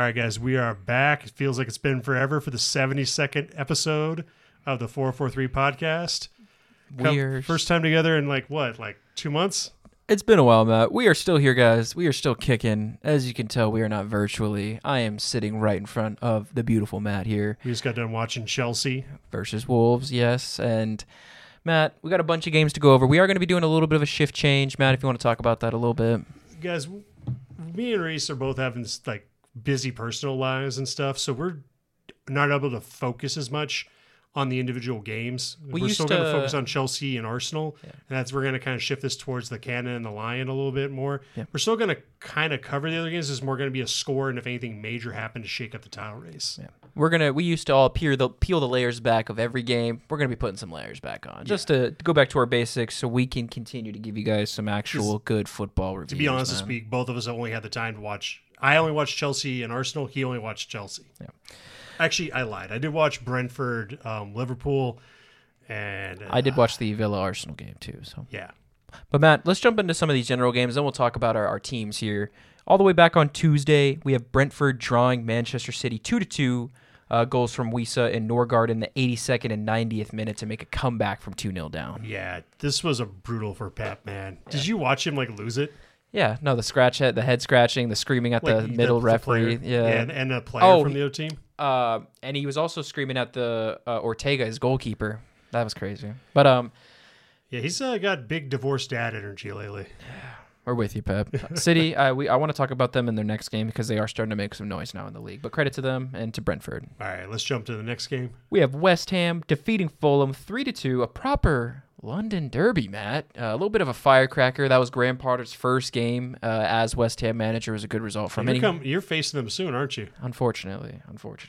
right, guys, we are back. It feels like it's been forever for the 72nd episode of the 443 podcast. First time together in like 2 months? It's been a while, Matt. We are still here, guys. We are still kicking. As you can tell, we are not virtually. I am sitting right in front of the beautiful Matt here. We just got done watching Chelsea versus Wolves, yes. And Matt, we got a bunch of games to go over. We are going to be doing a little bit of a shift change. Matt, if you want to talk about that a little bit. Guys, me and Reese are both having this busy personal lives and stuff, so we're not able to focus as much on the individual games. We're still going to focus on Chelsea and Arsenal, and we're going to kind of shift this towards the Cannon and the Lion a little bit more. Yeah. We're still going to kind of cover the other games. There's more going to be a score, and if anything major happened to shake up the title race. Yeah. We used to all peel the layers back of every game. We're going to be putting some layers back on, just to go back to our basics so we can continue to give you guys some actual good football reviews. To be honest, this week, both of us only had the time to watch. I only watched Chelsea and Arsenal. He only watched Chelsea. Yeah. Actually, I lied. I did watch Brentford, Liverpool, and I did watch the Villa Arsenal game too. So yeah. But Matt, let's jump into some of these general games, then we'll talk about our teams here. All the way back on Tuesday, we have Brentford drawing Manchester City 2-2. Goals from Wissa and Norgard in the 82nd and 90th minute to make a comeback from 2-0 down. Yeah, this was a brutal for Pep, man. Yeah. Did you watch him lose it? Yeah, no, the head scratching, the screaming at the middle referee. And a player from the other team. And he was also screaming at the Ortega, his goalkeeper. That was crazy. But yeah, he's got big divorced dad energy lately. We're with you, Pep. City, I want to talk about them in their next game because they are starting to make some noise now in the league. But credit to them and to Brentford. All right, let's jump to the next game. We have West Ham defeating Fulham 3-2, a proper London derby, Matt. A little bit of a firecracker. That was Graham Potter's first game as West Ham manager. It was a good result from him. You're facing them soon, aren't you? Unfortunately.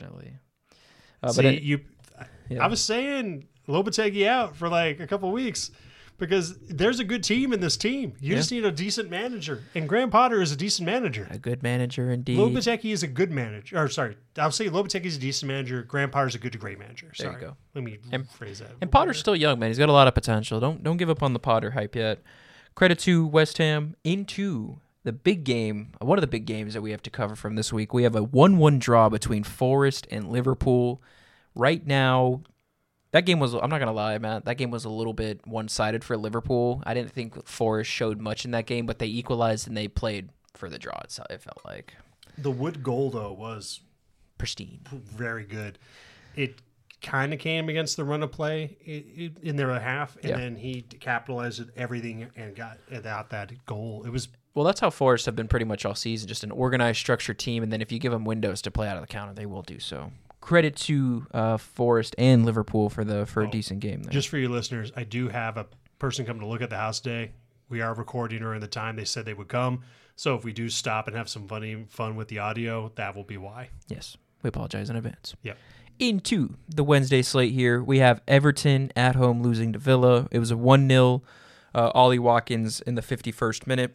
I was saying Lopetegui out for a couple weeks because there's a good team in this team. You just need a decent manager, and Graham Potter is a decent manager. A good manager indeed. Lopetegui is a good manager. I'll say Lopetegui is a decent manager. Graham Potter is a good to great manager. There you go. Let me phrase that. And Potter's still young, man. He's got a lot of potential. Don't give up on the Potter hype yet. Credit to West Ham. Into the big game, one of the big games that we have to cover from this week. We have a 1-1 draw between Forest and Liverpool. Right now, that game was, I'm not going to lie, Matt, that game was a little bit one-sided for Liverpool. I didn't think Forest showed much in that game, but they equalized and they played for the draw, it felt like. The Wood goal, though, was pristine. Very good. It kind of came against the run of play in their half, and then he capitalized everything and got out that goal. It was... Well, that's how Forest have been pretty much all season, just an organized, structured team, and then if you give them windows to play out of the counter, they will do so. Credit to Forest and Liverpool for a decent game there. Just for your listeners, I do have a person coming to look at the house today. We are recording during the time they said they would come. So if we do stop and have some fun with the audio, that will be why. Yes, we apologize in advance. Yep. Into the Wednesday slate here, we have Everton at home losing to Villa. It was a 1-0. Ollie Watkins in the 51st minute.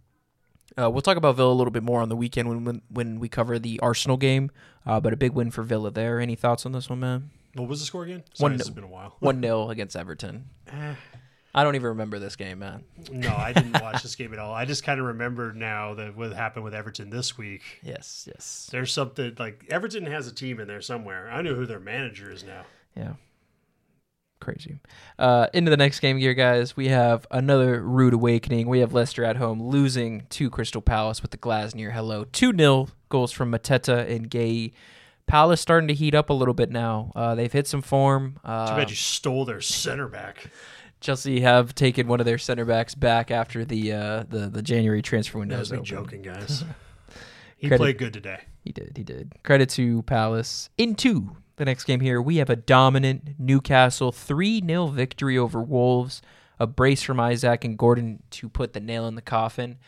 We'll talk about Villa a little bit more on the weekend when we cover the Arsenal game, but a big win for Villa there. Any thoughts on this one, man? What was the score again? Sorry, this has been a while. 1-0 against Everton. I don't even remember this game, man. No, I didn't watch this game at all. I just kind of remember now that what happened with Everton this week. Yes. There's something, Everton has a team in there somewhere. I know who their manager is now. Yeah. Crazy. Into the next game here, guys. We have another rude awakening. We have Leicester at home losing to Crystal Palace with the Glasner hello. 2-0 goals from Mateta and Gay. Palace starting to heat up a little bit now. They've hit some form. Too bad you stole their center back. Chelsea have taken one of their center backs back after the January transfer window. I was joking, guys. He played good today. He did. Credit to Palace. Into the next game here, we have a dominant Newcastle 3-0 victory over Wolves. A brace from Isaac and Gordon to put the nail in the coffin.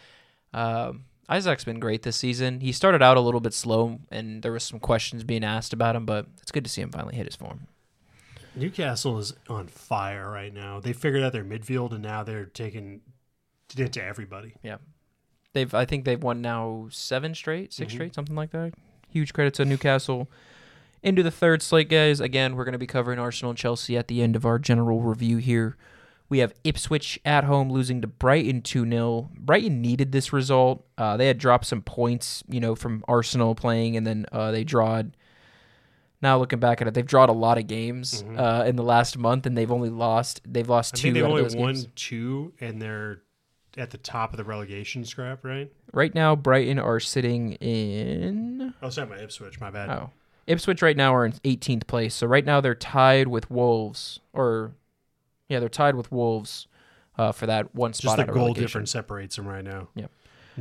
Isaac's been great this season. He started out a little bit slow, and there was some questions being asked about him, but it's good to see him finally hit his form. Newcastle is on fire right now. They figured out their midfield, and now they're taking it to everybody. Yeah. I think they've won now 6 straight, something like that. Huge credit to Newcastle. Into the third slate, guys. Again, we're going to be covering Arsenal and Chelsea at the end of our general review here. We have Ipswich at home losing to Brighton 2-0. Brighton needed this result. They had dropped some points, from Arsenal playing, and then they drawed. Now looking back at it, they've drawn a lot of games in the last month, and they've lost two. I think they've only won games. 2, and they're at the top of the relegation scrap, right? Right now, Brighton are sitting in. Oh, sorry, my Ipswich. My bad. Oh, Ipswich right now are in 18th place. So right now they're tied with Wolves, they're tied with Wolves for that one spot. Just the goal difference separates them right now. Yep.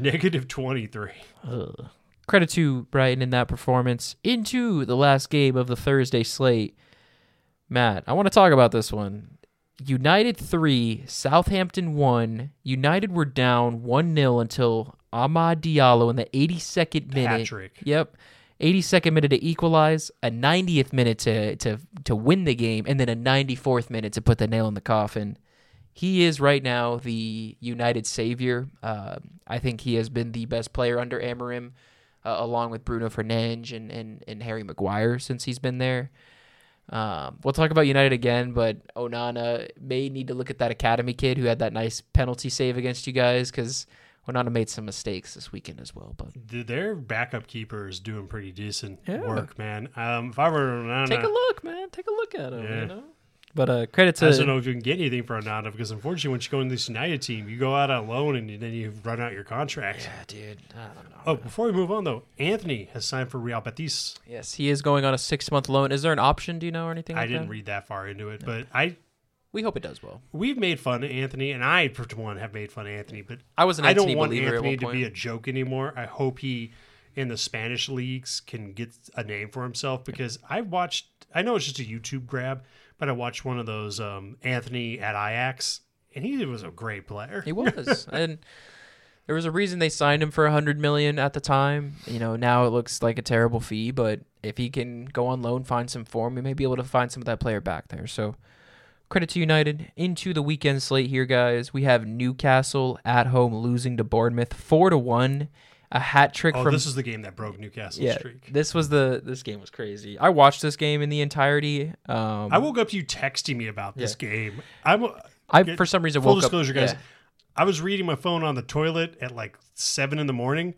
-23. Credit to Brighton in that performance. Into the last game of the Thursday slate. Matt, I want to talk about this one. United 3, Southampton 1. United were down 1-0 until Amad Diallo in the 82nd minute. Hat-trick. Yep. 82nd minute to equalize, a 90th minute to win the game, and then a 94th minute to put the nail in the coffin. He is right now the United savior. I think he has been the best player under Amorim, along with Bruno Fernandes and Harry Maguire since he's been there. We'll talk about United again, but Onana may need to look at that academy kid who had that nice penalty save against you guys, because Onana made some mistakes this weekend as well. But their backup keeper is doing pretty decent work, man. If I were Onana, take a look, man. Take a look at him. But credit to. I don't know if you can get anything for Onana, because unfortunately, once you go into this United team, you go out on loan and then you run out your contract. Yeah, dude. I don't know. Oh, before we move on though, Anthony has signed for Real Betis. Yes, he is going on a 6-month loan. Is there an option? Do you know or anything? I didn't read that far into it, but we hope it does well. We've made fun of Anthony, and I, for one, have made fun of Anthony, but I don't want Anthony to be a joke anymore. I hope he, in the Spanish leagues, can get a name for himself, because I know it's just a YouTube grab, but I watched one of those Anthony at Ajax, and he was a great player. He was. And there was a reason they signed him for $100 million at the time. Now it looks like a terrible fee, but if he can go on loan, find some form, we may be able to find some of that player back there. So credit to United. Into the weekend slate here, guys. We have Newcastle at home losing to Bournemouth 4-1. A hat trick from. This is the game that broke Newcastle's streak. This game was crazy. I watched this game in the entirety. I woke up to you texting me about this game. For some reason full woke disclosure, up. guys. Yeah. I was reading my phone on the toilet at 7 a.m,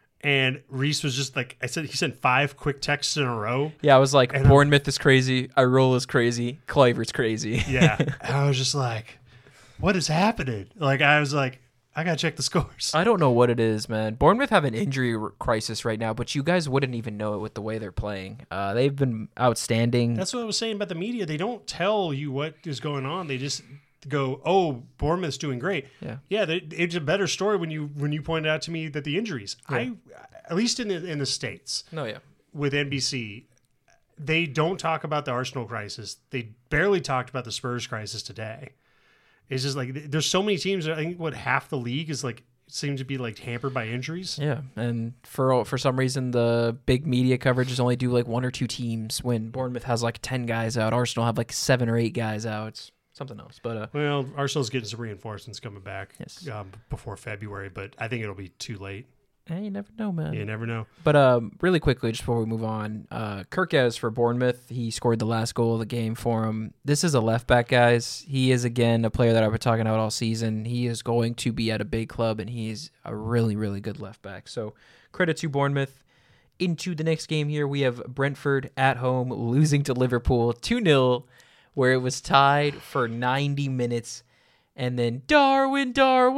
and Reese was just he sent 5 quick texts in a row. Yeah, I was like, Bournemouth is crazy, Irola is crazy, Kluivert's crazy. Yeah, I was just like, what is happening? I was like, I gotta check the scores. I don't know what it is, man. Bournemouth have an injury crisis right now, but you guys wouldn't even know it with the way they're playing. They've been outstanding. That's what I was saying about the media. They don't tell you what is going on. They just go, "Oh, Bournemouth's doing great." Yeah. It's a better story when you pointed out to me that the injuries. Yeah. At least in the States. No, yeah. With NBC, they don't talk about the Arsenal crisis. They barely talked about the Spurs crisis today. It's just there's so many teams. I think half the league is seems to be hampered by injuries. Yeah, and for some reason the big media coverage is only do 1 or 2 teams, when Bournemouth has 10 guys out. Arsenal have 7 or 8 guys out. It's something else. But Arsenal's getting some reinforcements coming back before February, but I think it'll be too late. You never know, man. You never know. But really quickly, just before we move on, Kirkes for Bournemouth, he scored the last goal of the game for him. This is a left back, guys. He is, again, a player that I've been talking about all season. He is going to be at a big club, and he's a really, really good left back. So credit to Bournemouth. Into the next game here, we have Brentford at home losing to Liverpool 2-0, where it was tied for 90 minutes. And then Darwin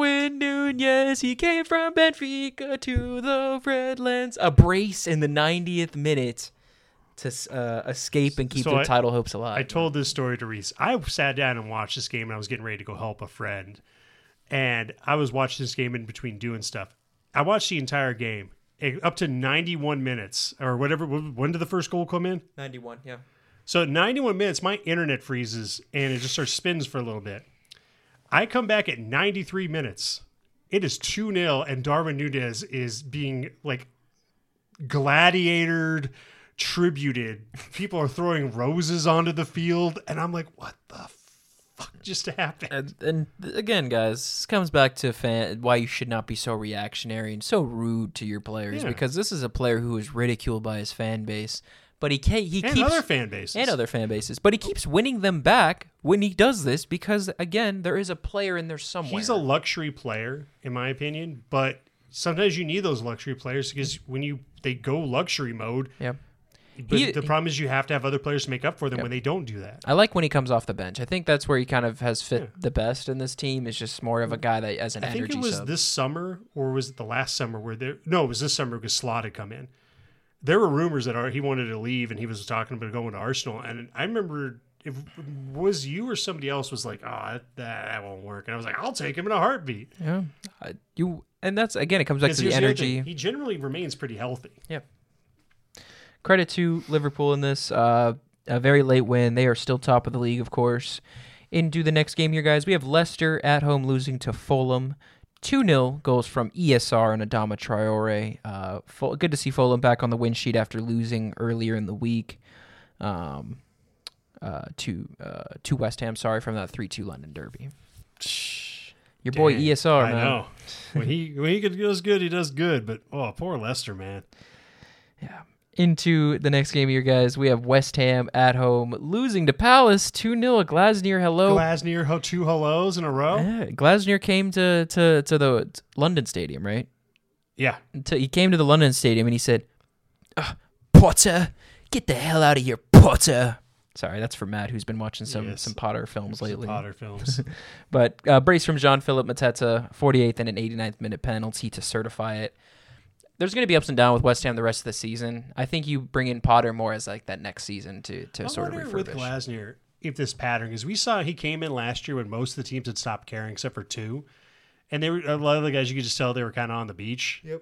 Nunez, he came from Benfica to the Redlands. A brace in the 90th minute to escape and keep the title hopes alive. I told this story to Reese. I sat down and watched this game, and I was getting ready to go help a friend. And I was watching this game in between doing stuff. I watched the entire game, up to 91 minutes, or whatever. When did the first goal come in? 91, yeah. So at 91 minutes, my internet freezes, and it just sort of spins for a little bit. I come back at 93 minutes. It is 2-0, and Darwin Nunez is being gladiatored, tributed. People are throwing roses onto the field, and I'm like, what the fuck just happened? And again, guys, this comes back to why you should not be so reactionary and so rude to your players, because this is a player who is ridiculed by his fan base. But he keeps other fan bases. But he keeps winning them back when he does this because, again, there is a player in there somewhere. He's a luxury player, in my opinion, but sometimes you need those luxury players because when they go luxury mode, yep. But the problem is you have to have other players to make up for them when they don't do that. I like when he comes off the bench. I think that's where he kind of has fit the best in this team. Is just more of a guy that as an energy sub. I think it was this summer, or was it the last summer where it was this summer because Slot had come in. There were rumors that he wanted to leave and he was talking about going to Arsenal. And I remember it was you or somebody else was like, oh, that won't work. And I was like, I'll take him in a heartbeat. Yeah. And that's, again, it comes back to the energy. He generally remains pretty healthy. Yeah. Credit to Liverpool in this. A very late win. They are still top of the league, of course. Into the next game here, guys. We have Leicester at home losing to Fulham. 2-0 goals from ESR and Adama Traore. Good to see Fulham back on the win sheet after losing earlier in the week to West Ham. Sorry, from that 3-2 London derby. Your boy ESR, man. I know. when he does good, he does good. But poor Leicester, man. Yeah. Into the next game here, guys. We have West Ham at home losing to Palace 2-0 at Glasner. Hello. Glasner, 2 hellos in a row. Yeah, Glasner came to the London Stadium, right? Yeah. He came to the London Stadium and he said, Potter, get the hell out of here, Potter. Sorry, that's for Matt, who's been watching some Potter films lately. Potter films. But brace from Jean-Philippe Mateta, 48th and an 89th minute penalty to certify it. There's going to be ups and downs with West Ham the rest of the season. I think you bring in Potter more as like that next season to sort of refurbish. With Glasner, if this pattern, because we saw he came in last year when most of the teams had stopped caring except for 2, and they were a lot of the guys you could just tell they were kind of on the beach. Yep.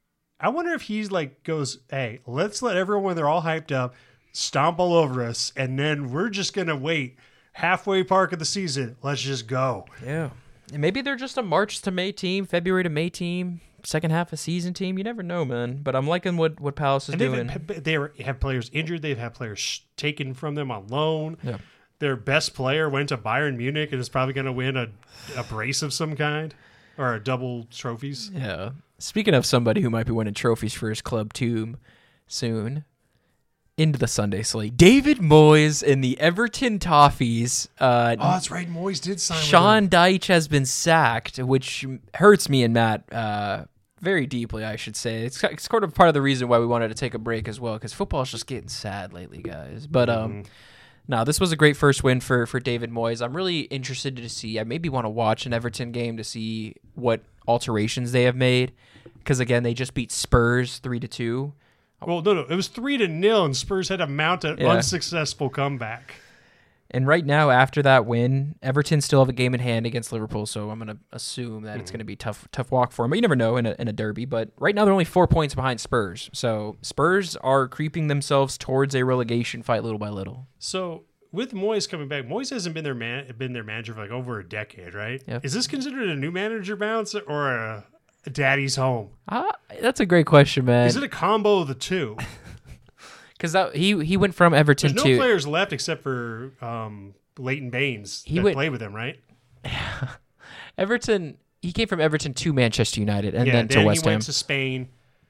I wonder if he's goes, hey, let's let everyone when they're all hyped up stomp all over us, and then we're just going to wait halfway park of the season. Let's just go. Yeah. And maybe they're just a March to May team, February to May team. Second half of season team, you never know, man. But I'm liking what Palace is doing. They have players injured. They've had players taken from them on loan. Yeah. Their best player went to Bayern Munich and is probably going to win a brace of some kind or a double trophies. Yeah. Speaking of somebody who might be winning trophies for his club too soon, into the Sunday slate, David Moyes and the Everton Toffees. That's right. Moyes did sign. Sean Dyche has been sacked, which hurts me and Matt very deeply, I should say. It's sort of part of the reason why we wanted to take a break as well, because football's just getting sad lately, guys. But no, this was a great first win for David Moyes. I'm really interested to see. I maybe want to watch an Everton game to see what alterations they have made, because again, they just beat Spurs 3-2. Well, no, it was 3-0, and Spurs had to mount an unsuccessful comeback. And right now, after that win, Everton still have a game in hand against Liverpool, so I'm going to assume that it's going to be tough walk for them. But you never know in a derby. But right now, they're only 4 points behind Spurs. So Spurs are creeping themselves towards a relegation fight little by little. So with Moyes coming back, Moyes hasn't been their manager for over a decade, right? Yep. Is this considered a new manager bounce or a daddy's home? That's a great question, man. Is it a combo of the two? Because he went from Everton There's no players left except for Leighton Baines that played with him, right? Everton. He came from Everton to Manchester United and then to West Ham. He went to Spain,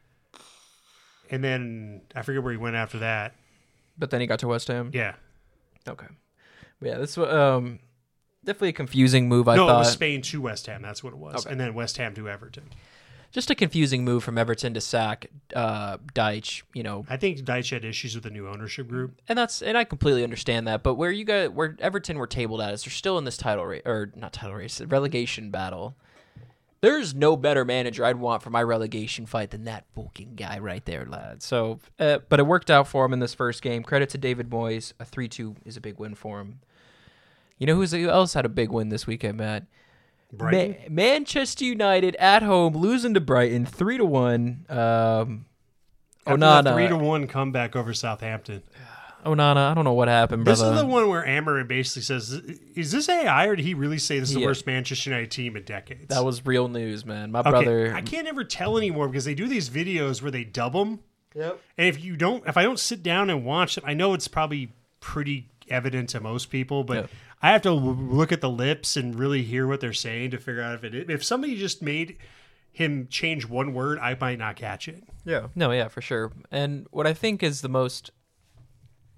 and then I forget where he went after that. But then he got to West Ham. Yeah. Okay. But yeah, this was definitely a confusing move. I thought it was Spain to West Ham. That's what it was, and then West Ham to Everton. Just a confusing move from Everton to sack Dyche. I think Dyche had issues with the new ownership group, and I completely understand that. But where Everton were tabled at is they're still in this relegation battle. There's no better manager I'd want for my relegation fight than that fucking guy right there, lad. So, but it worked out for him in this first game. Credit to David Moyes. A 3-2 is a big win for him. You know who else had a big win this weekend, Matt? Manchester United at home losing to Brighton 3-1. Onana 3-1 comeback over Southampton. Onana, I don't know what happened, brother. This is the one where Amarin basically says, "Is this AI or did he really say this is the worst Manchester United team in decades?" That was real news, man. My brother. I can't ever tell anymore because they do these videos where they dub them. Yep. And if I don't sit down and watch it, I know it's probably pretty evident to most people, but I have to look at the lips and really hear what they're saying to figure out if somebody just made him change one word, I might not catch it. Yeah. No, yeah, for sure. And what I think is the most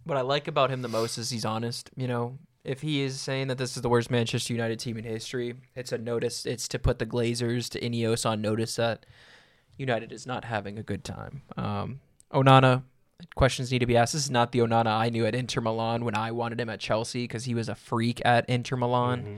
What I like about him the most is he's honest. You know, if he is saying that this is the worst Manchester United team in history, it's a notice. It's to put the Glazers, to Ineos on notice that United is not having a good time. Onana, questions need to be asked. This is not the Onana I knew at Inter Milan when I wanted him at Chelsea because he was a freak at Inter Milan. Mm-hmm.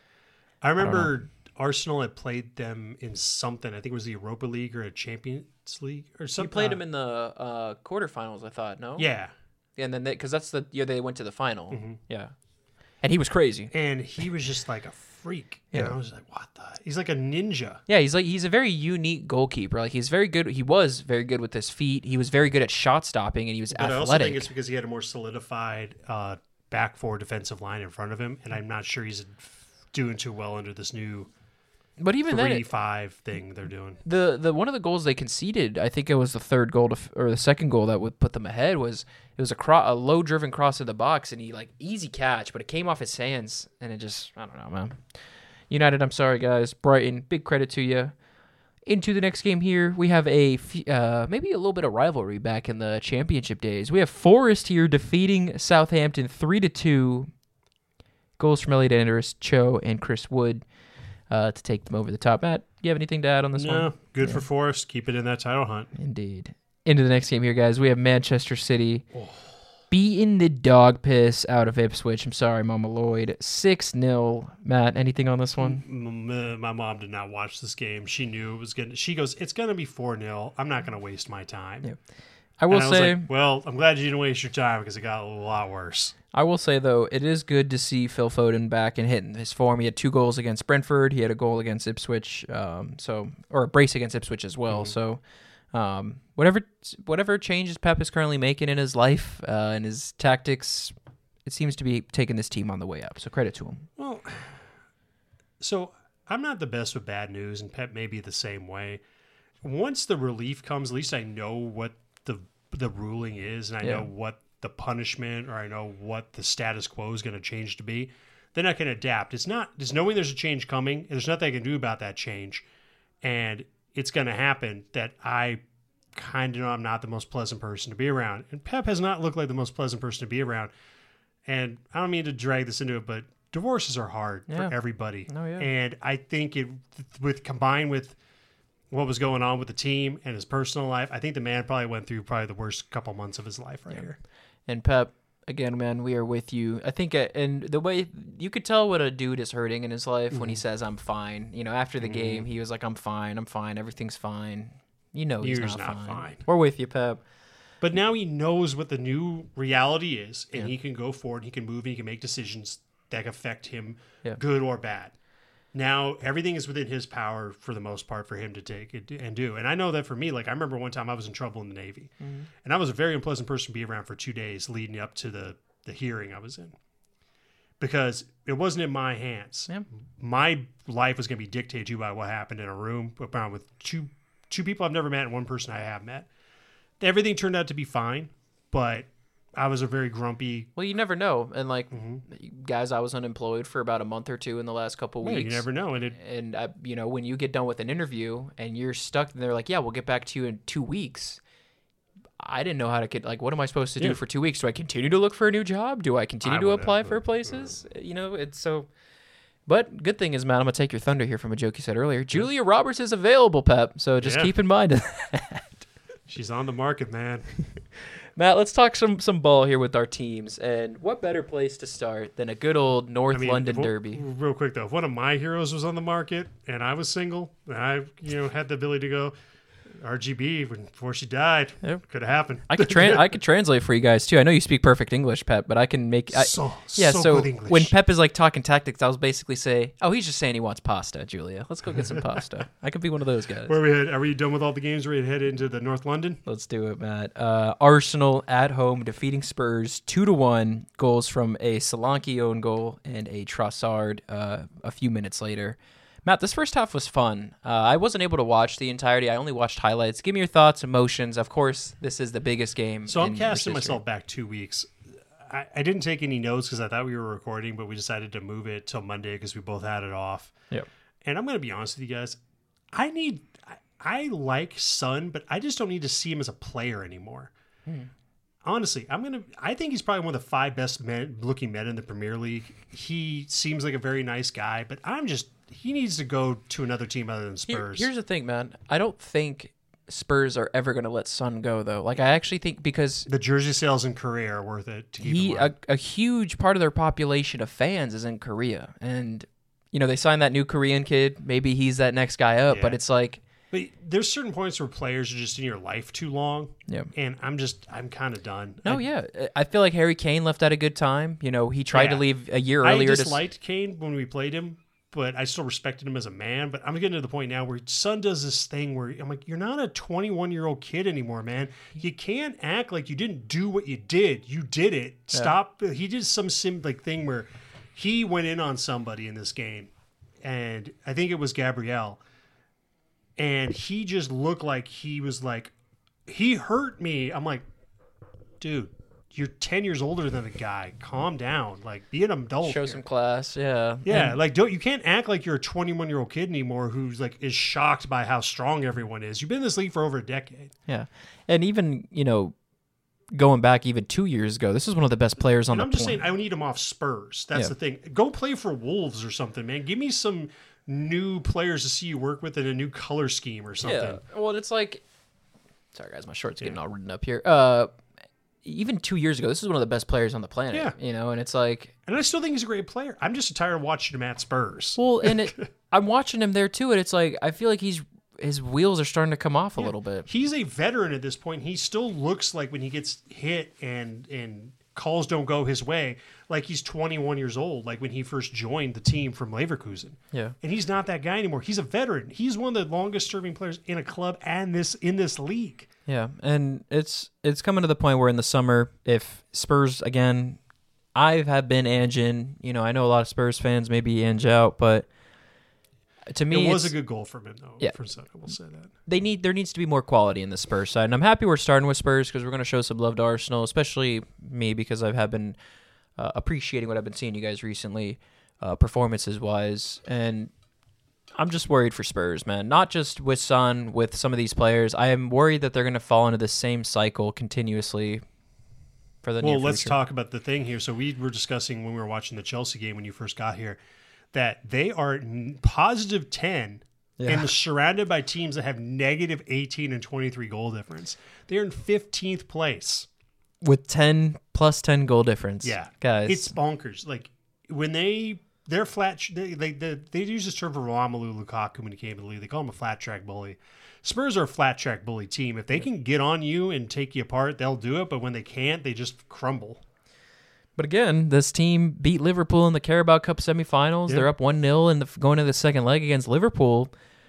I remember Arsenal had played them in something. I think it was the Europa League or a Champions League or something. You played him in the quarterfinals, I thought, no? Yeah. And then because that's the year they went to the final. Mm-hmm. Yeah. And he was crazy. And he was just like a freak. Yeah. And I was like, what the? He's like a ninja. Yeah, he's a very unique goalkeeper. Like he's very good. He was very good with his feet. He was very good at shot stopping, and he was athletic. I also think it's because he had a more solidified back four defensive line in front of him, and I'm not sure he's doing too well under this new. But even 3-5 thing they're doing. The one of the goals they conceded, I think it was the third goal or the second goal that would put them ahead was a low driven cross in the box, and he easy catch, but it came off his hands, and it just I don't know, man. United, I'm sorry guys. Brighton, big credit to you. Into the next game here, we have maybe a little bit of rivalry back in the championship days. We have Forest here defeating Southampton 3-2. Goals from Elliot Andrus, Cho, and Chris Wood. To take them over the top. Matt, do you have anything to add on this one? No, good for Forest. Keep it in that title hunt. Indeed. Into the next game here, guys. We have Manchester City beating the dog piss out of Ipswich. I'm sorry, Mama Lloyd. 6-0. Matt, anything on this one? My mom did not watch this game. She knew it was good. She goes, it's going to be 4-0. I'm not going to waste my time. Yeah. I will say, well, I'm glad you didn't waste your time because it got a lot worse. I will say, though, it is good to see Phil Foden back and hitting his form. He had 2 goals against Brentford. He had a goal against Ipswich, or a brace against Ipswich as well. Mm-hmm. So whatever changes Pep is currently making in his life and his tactics, it seems to be taking this team on the way up. So credit to him. Well, so I'm not the best with bad news, and Pep may be the same way. Once the relief comes, at least I know what the ruling is, and I know what the punishment, or I know what the status quo is going to change to be. Then I can adapt. It's not just knowing there's a change coming, and there's nothing I can do about that change, and it's going to happen. That I kind of know I'm not the most pleasant person to be around, and Pep has not looked like the most pleasant person to be around. And I don't mean to drag this into it, but divorces are hard for everybody. Oh, yeah. And I think combined with what was going on with the team and his personal life, I think the man probably went through the worst couple months of his life here. And Pep, again, man, we are with you. I think, and the way you could tell what a dude is hurting in his life when he says, I'm fine. You know, after the game, he was like, I'm fine, everything's fine. You know he's not fine. We're with you, Pep. But now he knows what the new reality is, and he can go forward, he can move, and he can make decisions that affect him, good or bad. Now, everything is within his power, for the most part, for him to take it and do. And I know that for me, I remember one time I was in trouble in the Navy. Mm-hmm. And I was a very unpleasant person to be around for 2 days leading up to the hearing I was in. Because it wasn't in my hands. Yeah. My life was going to be dictated to by what happened in a room around with two people I've never met and one person I have met. Everything turned out to be fine, but I was a very grumpy. Well, you never know, and guys, I was unemployed for about a month or two in the last couple of weeks. You never know, and when you get done with an interview and you're stuck, and they're like, "Yeah, we'll get back to you in 2 weeks." I didn't know how to get what am I supposed to do for 2 weeks? Do I continue to look for a new job? Do I continue to apply for places? It's so. But good thing is, Matt, I'm gonna take your thunder here from a joke you said earlier. Julia Roberts is available, Pep. So just keep in mind that. She's on the market, man. Matt, let's talk some ball here with our teams. And what better place to start than a good old North London derby? Real quick, though, if one of my heroes was on the market and I was single, and I had the ability to go, RGB before she died, could have happened. I could translate for you guys too. I know you speak perfect English, Pep, but I can make so good English. When Pep is talking tactics, I'll basically say, "Oh, he's just saying he wants pasta, Julia. Let's go get some pasta." I could be one of those guys. Are we done with all the games? Ready to head into the North London? Let's do it, Matt. Arsenal at home defeating Spurs 2-1. Goals from a Solanke own goal and a Trossard a few minutes later. Matt, this first half was fun. I wasn't able to watch the entirety. I only watched highlights. Give me your thoughts, emotions. Of course, this is the biggest game. So I'm casting myself back 2 weeks. I didn't take any notes because I thought we were recording, but we decided to move it till Monday because we both had it off. Yep. And I'm going to be honest with you guys. I like Son, but I just don't need to see him as a player anymore. honestly, I think he's probably one of the 5 best looking men in the Premier League. He seems like a very nice guy, but he needs to go to another team other than Spurs. Here's the thing, man. I don't think Spurs are ever going to let Son go, though. Like, I actually think because the jersey sales in Korea are worth it to keep him. A huge part of their population of fans is in Korea, and they signed that new Korean kid. Maybe he's that next guy up, but it's like. But there's certain points where players are just in your life too long. Yeah. And I'm kind of done. I feel like Harry Kane left at a good time. He tried to leave a year earlier. I disliked Kane when we played him, but I still respected him as a man. But I'm getting to the point now where Son does this thing where I'm like, you're not a 21-year-old kid anymore, man. You can't act like you didn't do what you did. You did it. Stop. He did some thing where he went in on somebody in this game, and I think it was Gabriel. And he just looked like he was like, he hurt me. I'm like, dude, you're 10 years older than the guy. Calm down. Like, be an adult. Show some class. Yeah. Yeah. Like, you can't act like you're a 21-year-old kid anymore who's like is shocked by how strong everyone is. You've been in this league for over a decade. Yeah. And even, going back even 2 years ago, this is one of the best players on the planet. I'm just saying, I need him off Spurs. That's the thing. Go play for Wolves or something, man. Give me some new players to see you work with in a new color scheme or something. Yeah. Well, it's like, sorry guys, my short's getting all written up here. Even 2 years ago, this is one of the best players on the planet. Yeah. And it's like, and I still think he's a great player. I'm just tired of watching him at Spurs. Well, and I'm watching him there too, and it's like I feel like his wheels are starting to come off a little bit. He's a veteran at this point. He still looks like when he gets hit and calls don't go his way, like he's 21 years old, like when he first joined the team from Leverkusen. Yeah. And he's not that guy anymore. He's a veteran. He's one of the longest serving players in a club and in this league. Yeah. And it's coming to the point where in the summer, if Spurs, again, I have been Angin, I know a lot of Spurs fans maybe Ange out, but to me, it was a good goal from him, though. Yeah. For Son, I will say that. There needs to be more quality in the Spurs side. And I'm happy we're starting with Spurs because we're going to show some love to Arsenal, especially me because I have been appreciating what I've been seeing you guys recently, performances-wise. And I'm just worried for Spurs, man. Not just with Son, with some of these players. I am worried that they're going to fall into the same cycle continuously for the near future. Well, let's talk about the thing here. So we were discussing when we were watching the Chelsea game when you first got here that they are positive 10 and surrounded by teams that have negative 18 and 23 goal difference. They're in 15th place. With 10 plus 10 goal difference. Yeah. Guys. It's bonkers. Like, when they're flat, they use this term for Romelu Lukaku when he came to the league. They call him a flat track bully. Spurs are a flat track bully team. If they can get on you and take you apart, they'll do it. But when they can't, they just crumble. But again, this team beat Liverpool in the Carabao Cup semifinals. Yeah. They're up 1-0 and going to the second leg against Liverpool.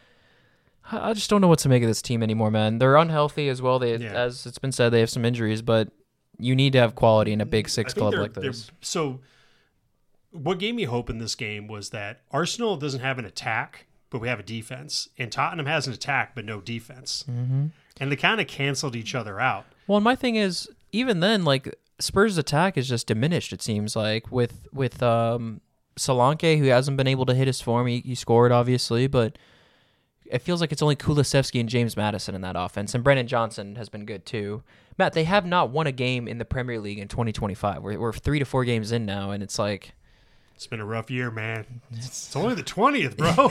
I just don't know what to make of this team anymore, man. They're unhealthy as well. As it's been said, they have some injuries, but you need to have quality in a Big Six club like this. So what gave me hope in this game was that Arsenal doesn't have an attack, but we have a defense. And Tottenham has an attack, but no defense. Mm-hmm. And they kind of canceled each other out. Well, and my thing is, even then, like, Spurs' attack is just diminished, it seems like, with Solanke, who hasn't been able to hit his form. He scored, obviously, but it feels like it's only Kulusevski and James Maddison in that offense, and Brennan Johnson has been good, too. Matt, they have not won a game in the Premier League in 2025. We're 3 to 4 games in now, and it's like... It's been a rough year, man. It's only the 20th, bro,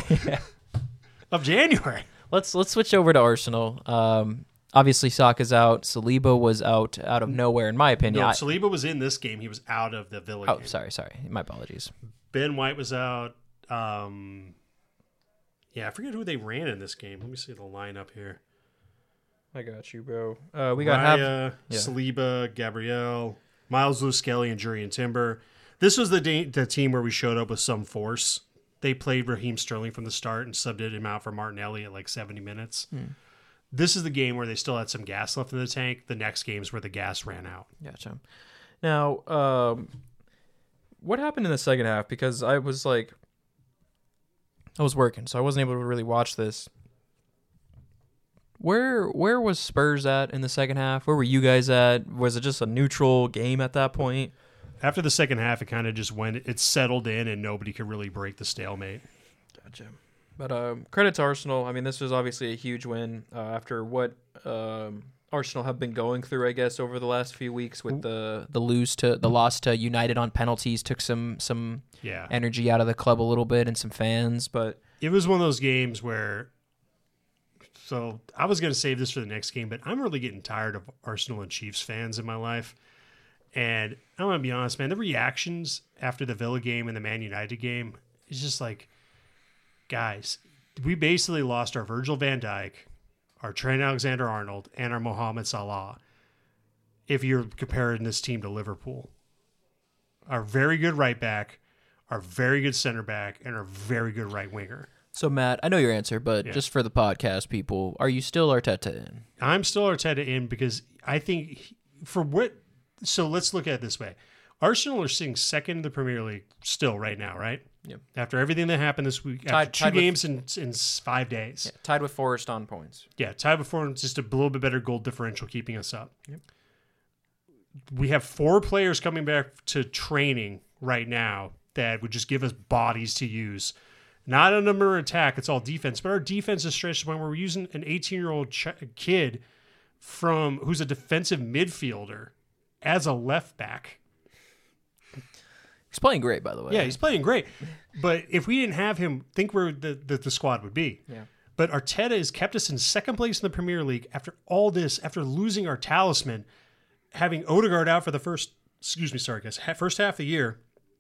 of January. Let's switch over to Arsenal. Obviously, Saka's out. Saliba was out of nowhere, in my opinion. No, Saliba was in this game. He was out of the Villa game. Oh, sorry. My apologies. Ben White was out. I forget who they ran in this game. Let me see the lineup here. I got you, bro. We got Raya, Saliba, Gabriel, Miles Lewis-Skelly, and Jurriën Timber. This was the team where we showed up with some force. They played Raheem Sterling from the start and subbed him out for Martinelli at like 70 minutes. This is the game where they still had some gas left in the tank. The next game is where the gas ran out. Gotcha. Now, what happened in the second half? Because I was working, so I wasn't able to really watch this. Where was Spurs at in the second half? Where were you guys at? Was it just a neutral game at that point? After the second half, it kind of just went. It settled in, and nobody could really break the stalemate. Gotcha. But credit to Arsenal. I mean, this was obviously a huge win after what Arsenal have been going through, I guess, over the last few weeks with the loss to United on penalties took some energy out of the club a little bit and some fans, but it was one of those games where. So I was going to save this for the next game, but I'm really getting tired of Arsenal and Chiefs fans in my life. And I'm going to be honest, man, the reactions after the Villa game and the Man United game is just like, guys, we basically lost our Virgil van Dijk, our Trent Alexander-Arnold, and our Mohamed Salah if you're comparing this team to Liverpool. Our very good right back, our very good center back, and our very good right winger. So, Matt, I know your answer, but just for the podcast people, are you still Arteta in? I'm still Arteta in because I think so let's look at it this way. Arsenal are sitting second in the Premier League still right now, right? Yep. After everything that happened this week, after 2 games in 5 days. Yeah, tied with Forest on points. Yeah, tied with Forest, just a little bit better goal differential keeping us up. Yep. We have 4 players coming back to training right now that would just give us bodies to use. Not a number attack, it's all defense. But our defense is stretched to the point where we're using an 18-year-old kid who's a defensive midfielder as a left back. He's playing great, by the way. Yeah, he's playing great. But if we didn't have him, think where the squad would be. Yeah. But Arteta has kept us in second place in the Premier League after all this, after losing our talisman, having Odegaard out for the first half of the year,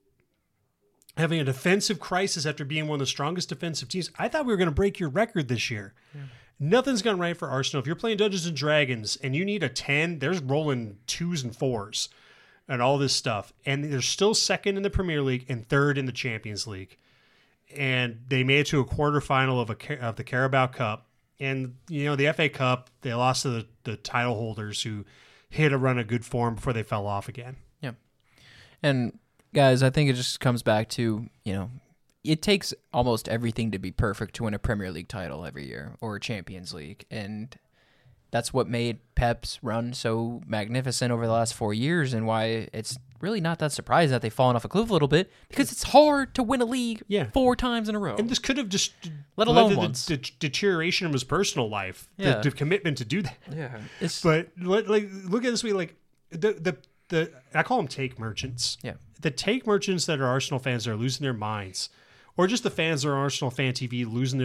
having a defensive crisis after being one of the strongest defensive teams. I thought we were going to break your record this year. Yeah. Nothing's gone right for Arsenal. If you're playing Dungeons and Dragons and you need a 10, there's rolling 2s and 4s and all this stuff. And they're still second in the Premier League and third in the Champions League. And they made it to a quarterfinal of the Carabao Cup. And, the FA Cup, they lost to the title holders who hit a run of good form before they fell off again. Yeah. And guys, I think it just comes back to, it takes almost everything to be perfect to win a Premier League title every year or a Champions League. And that's what made Pep's run so magnificent over the last 4 years and why it's really not that surprising that they've fallen off a cliff a little bit because it's hard to win a league 4 times in a row. And this could have just let alone once. The deterioration of his personal life, the commitment to do that. Yeah. But look at this way, like the I call them take merchants. Yeah. The take merchants that are Arsenal fans that are losing their minds, or just the fans that are Arsenal fan TV losing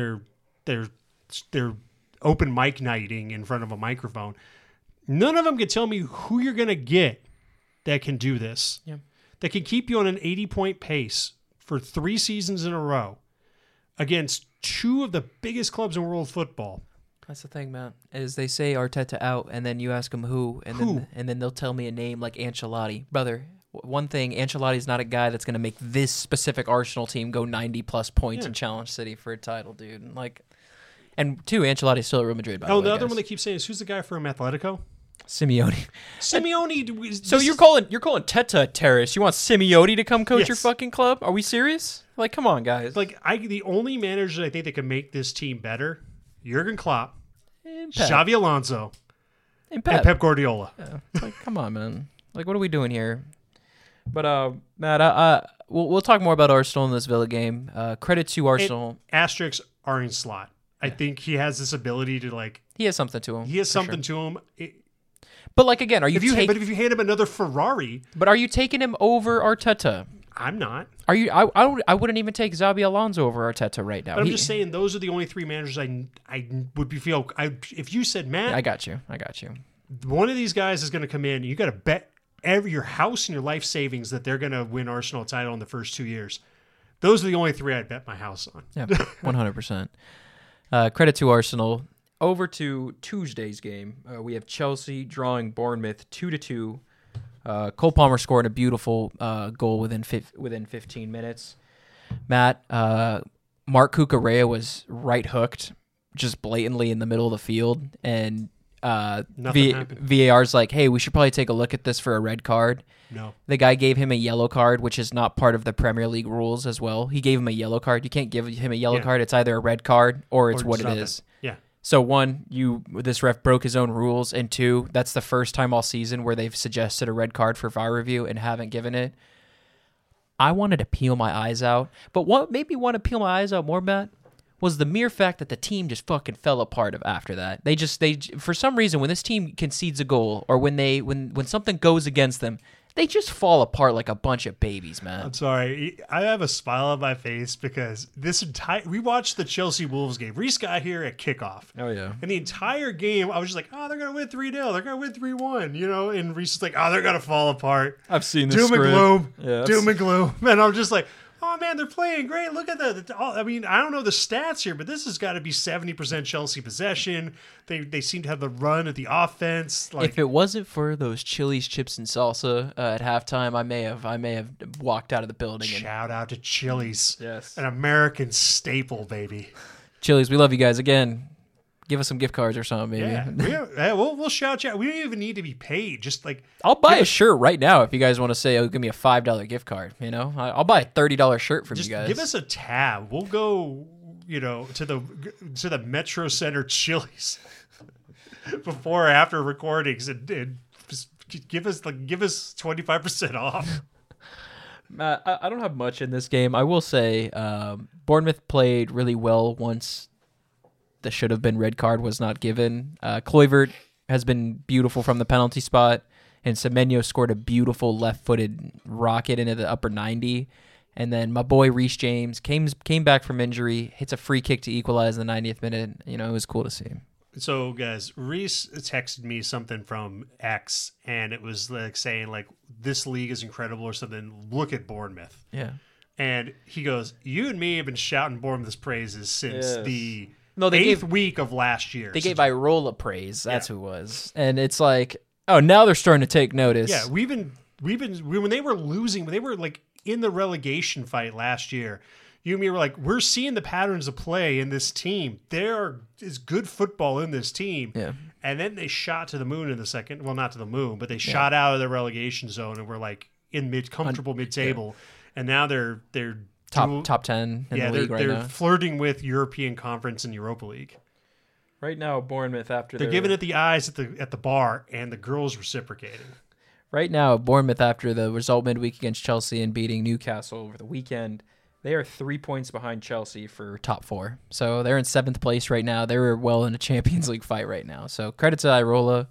their open mic nighting in front of a microphone. None of them can tell me who you're going to get that can do this. Yeah. That can keep you on an 80-point pace for 3 seasons in a row against 2 of the biggest clubs in world football. That's the thing, man. Is they say Arteta out, and then you ask them who, and then they'll tell me a name like Ancelotti. Brother, one thing, Ancelotti's not a guy that's going to make this specific Arsenal team go 90-plus points and challenge City for a title, dude. And 2, Ancelotti's still at Real Madrid, by the way. The other one they keep saying is, who's the guy from Atletico? Simeone. Simeone. So you're calling Teta a terrorist? You want Simeone to come coach your fucking club? Are we serious? Come on, guys. The only manager I think that can make this team better, Jurgen Klopp, and Xavi Alonso, and Pep Guardiola. Yeah. Come on, man. What are we doing here? But Matt, we'll talk more about Arsenal in this Villa game. Credit to Arsenal. Asterisks are in slot. I think he has this ability to He has something to him. He has something to him. But again, are you? But if you hand him another Ferrari, but are you taking him over Arteta? I'm not. Are you? I wouldn't even take Xabi Alonso over Arteta right now. But I'm just saying those are the only 3 managers I would feel. If you said Matt, I got you. One of these guys is going to come in. You got to bet your house and your life savings that they're going to win Arsenal title in the first 2 years. Those are the only 3 I'd bet my house on. Yeah, 100%. Credit to Arsenal. Over to Tuesday's game. We have Chelsea drawing Bournemouth 2-2. Cole Palmer scored a beautiful goal within 15 minutes. Matt, Mark Cucurella was right hooked, just blatantly in the middle of the field, and VAR's like, hey, we should probably take a look at this for a red card. No. The guy gave him a yellow card, which is not part of the Premier League rules as well. He gave him a yellow card. You can't give him a yellow card. It's either a red card or it's what it is. Yeah. So 1, this ref broke his own rules, and 2, that's the first time all season where they've suggested a red card for VAR review and haven't given it. I wanted to peel my eyes out, but what made me want to peel my eyes out more, Matt, was the mere fact that the team just fucking fell apart after that. They for some reason, when this team concedes a goal or when something goes against them, they just fall apart like a bunch of babies, man. I'm sorry. I have a smile on my face because we watched the Chelsea Wolves game. Reese got here at kickoff. Oh, yeah. And the entire game, I was just like, oh, they're going to win 3-0. They're going to win 3-1, you know? And Reese is like, oh, they're going to fall apart. I've seen this Doom script. and gloom. Yeah, Doom and gloom. And I'm just like, oh, man, they're playing great. Look at that. I mean, I don't know the stats here, but this has got to be 70% Chelsea possession. They seem to have the run at the offense. Like, if it wasn't for those Chili's chips and salsa at halftime, I may have walked out of the building. Shout out to Chili's. Yes. An American staple, baby. Chili's, we love you guys. Again, give us some gift cards or something, maybe. Yeah, we'll shout you out. We don't even need to be paid. Just like I'll buy a shirt right now if you guys want to say, "Oh, give me a $5 gift card." You know, I'll buy a $30 shirt from you guys. Give us a tab. We'll go, to the Metro Center Chili's before or after recordings and just give us 25% off. I don't have much in this game. I will say, Bournemouth played really well once the should have been red card was not given. Kluivert has been beautiful from the penalty spot, and Semenyo scored a beautiful left-footed rocket into the upper 90. And then my boy Reece James came back from injury, hits a free kick to equalize in the 90th minute. You know, it was cool to see him. So, guys, Reese texted me something from X, and it was like saying, like, this league is incredible or something. Look at Bournemouth. Yeah. And he goes, you and me have been shouting Bournemouth's praises since the they 8th week of last year. They gave Irola praise. That's who it was. And it's like, oh, now they're starting to take notice. Yeah, we've been when they were losing, when they were like in the relegation fight last year, you and me were like, we're seeing the patterns of play in this team. There is good football in this team. Yeah. And then they shot to the moon in the second. Well, not to the moon, but they shot out of the relegation zone and were like in comfortable mid-table. Yeah. And now they're top 10 in the league right now. They're flirting with European Conference and Europa League. Right now, Bournemouth they're giving it the eyes at the bar, and the girls reciprocating. Right now, Bournemouth, after the result midweek against Chelsea and beating Newcastle over the weekend, they are 3 points behind Chelsea for top 4. So they're in 7th place right now. They're well in a Champions League fight right now. So credit to Irola.